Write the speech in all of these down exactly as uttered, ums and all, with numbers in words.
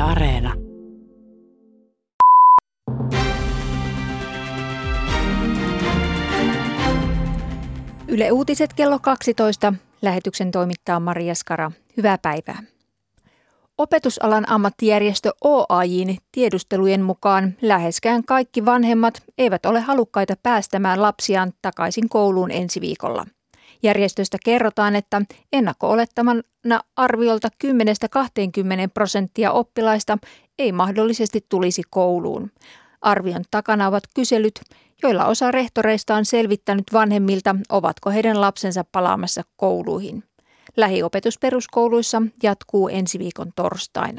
Areena. Yle Uutiset kello kaksitoista. Lähetyksen toimittaa Maria Skara. Hyvää päivää. Opetusalan ammattijärjestö O A J:n tiedustelujen mukaan läheskään kaikki vanhemmat eivät ole halukkaita päästämään lapsiaan takaisin kouluun ensi viikolla. Järjestöstä kerrotaan, että ennakko-olettamana arviolta kymmenestä kahteenkymmeneen prosenttia oppilaista ei mahdollisesti tulisi kouluun. Arvion takana ovat kyselyt, joilla osa rehtoreista on selvittänyt vanhemmilta, ovatko heidän lapsensa palaamassa kouluihin. Lähiopetus peruskouluissa jatkuu ensi viikon torstaina.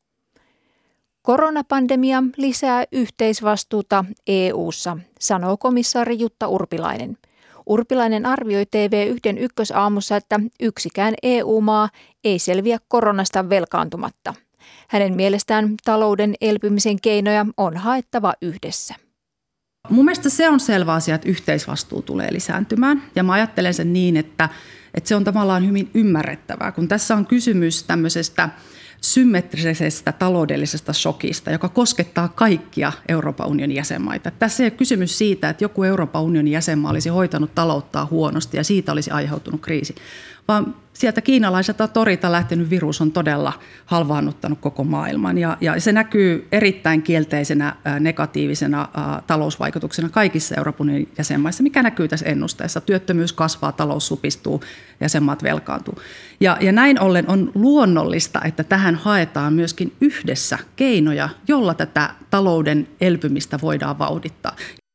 Koronapandemia lisää yhteisvastuuta E U:ssa, sanoo komissaari Jutta Urpilainen. Urpilainen arvioi T V yksi ykkösaamussa, että yksikään E U-maa ei selviä koronasta velkaantumatta. Hänen mielestään talouden elpymisen keinoja on haettava yhdessä. Mun mielestä se on selvä asia, että yhteisvastuu tulee lisääntymään. Ja mä ajattelen sen niin, että, että se on tavallaan hyvin ymmärrettävää, kun tässä on kysymys tämmöisestä symmetrisestä taloudellisesta shokista, joka koskettaa kaikkia Euroopan unionin jäsenmaita. Tässä ei ole kysymys siitä, että joku Euroopan unionin jäsenmaa olisi hoitanut talouttaa huonosti ja siitä olisi aiheutunut kriisi, vaan sieltä kiinalaiselta torilta lähtenyt virus on todella halvaannuttanut koko maailman ja, ja se näkyy erittäin kielteisenä negatiivisena ä, talousvaikutuksena kaikissa Euroopan unionin jäsenmaissa, mikä näkyy tässä ennusteessa. Työttömyys kasvaa, talous supistuu, jäsenmaat velkaantuu. Ja, ja näin ollen on luonnollista, että tähän haetaan myöskin yhdessä keinoja, jolla tätä talouden elpymistä voidaan vauhdittaa.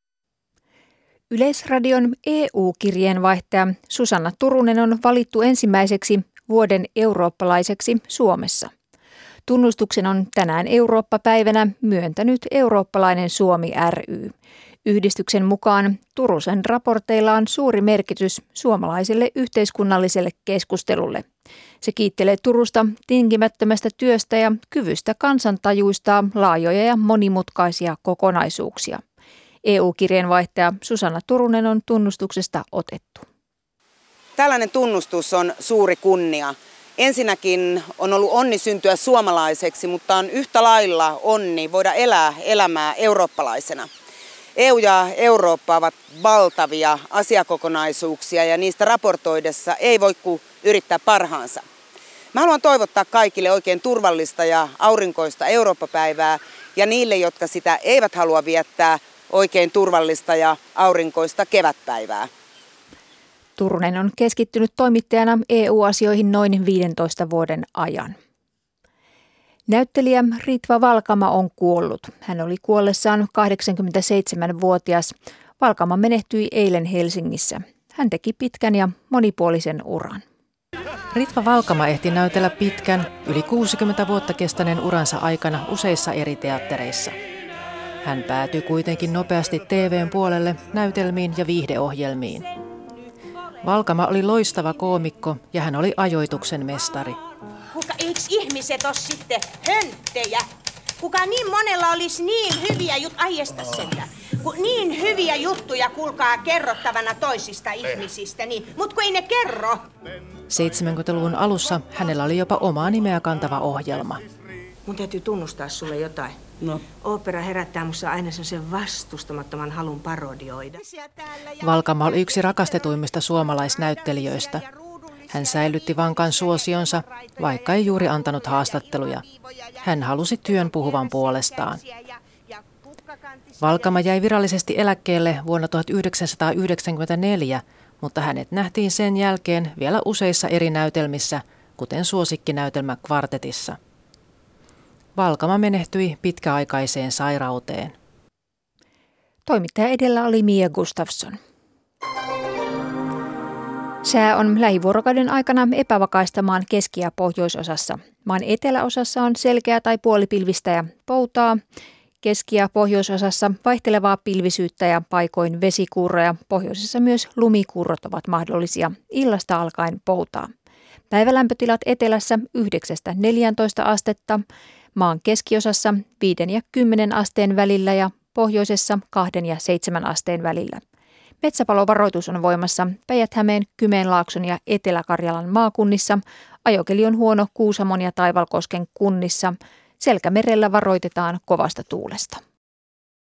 Yleisradion E U-kirjeenvaihtaja Susanna Turunen on valittu ensimmäiseksi vuoden eurooppalaiseksi Suomessa. Tunnustuksen on tänään Eurooppa-päivänä myöntänyt Eurooppalainen Suomi ry. Yhdistyksen mukaan Turusen raporteilla on suuri merkitys suomalaiselle yhteiskunnalliselle keskustelulle. Se kiittelee Turusta tinkimättömästä työstä ja kyvystä kansantajuistaa laajoja ja monimutkaisia kokonaisuuksia. E U-kirjeenvaihtaja Susanna Turunen on tunnustuksesta otettu. Tällainen tunnustus on suuri kunnia. Ensinnäkin on ollut onni syntyä suomalaiseksi, mutta on yhtä lailla onni voida elää elämää eurooppalaisena. E U ja Eurooppa ovat valtavia asiakokonaisuuksia ja niistä raportoidessa ei voi kuin yrittää parhaansa. Mä haluan toivottaa kaikille oikein turvallista ja aurinkoista Eurooppa-päivää ja niille, jotka sitä eivät halua viettää, oikein turvallista ja aurinkoista kevätpäivää. Turunen on keskittynyt toimittajana E U-asioihin noin viidentoista vuoden ajan. Näyttelijä Ritva Valkama on kuollut. Hän oli kuollessaan kahdeksankymmentäseitsemänvuotias. Valkama menehtyi eilen Helsingissä. Hän teki pitkän ja monipuolisen uran. Ritva Valkama ehti näytellä pitkän, yli kuusikymmentä vuotta kestäneen uransa aikana useissa eri teattereissa. Hän päätyi kuitenkin nopeasti T V:n puolelle näytelmiin ja viihdeohjelmiin. Valkama oli loistava koomikko ja hän oli ajoituksen mestari. Kuka, eikö ihmiset ole sitten hönttejä? Kuka niin monella olisi niin hyviä juttuja, aiesta sentä, niin hyviä juttuja kuulkaa kerrottavana toisista ihmisistä, niin, mutta kun ei ne kerro. seitsemänkymmentäluvun alussa hänellä oli jopa omaa nimeä kantava ohjelma. Mun täytyy tunnustaa sulle jotain. No. Ooppera herättää musta aina sen vastustamattoman halun parodioida. Valkama oli yksi rakastetuimmista suomalaisnäyttelijöistä. Hän säilytti vankan suosionsa, vaikka ei juuri antanut haastatteluja. Hän halusi työn puhuvan puolestaan. Valkama jäi virallisesti eläkkeelle vuonna tuhatyhdeksänsataayhdeksänkymmentäneljä, mutta hänet nähtiin sen jälkeen vielä useissa eri näytelmissä, kuten suosikkinäytelmä Kvartetissa. Valkama menehtyi pitkäaikaiseen sairauteen. Toimittaja edellä oli Mia Gustafsson. Sää on lähivuorokauden aikana epävakaista maan keski- ja pohjoisosassa. Maan eteläosassa on selkeää tai puolipilvistä ja poutaa. Keski- ja pohjoisosassa vaihtelevaa pilvisyyttä ja paikoin vesikuurroja. Pohjoisessa myös lumikuurrot ovat mahdollisia. Illasta alkaen poutaa. Päivälämpötilat etelässä yhdeksästä neljääntoista astetta. Maan keskiosassa viiden ja kymmenen asteen välillä ja pohjoisessa kahden ja seitsemän asteen välillä. Metsäpalovaroitus on voimassa Päijät-Hämeen, Kymenlaakson ja Etelä-Karjalan maakunnissa. Ajokeli on huono Kuusamon ja Taivalkosken kunnissa Selkämerellä varoitetaan kovasta tuulesta.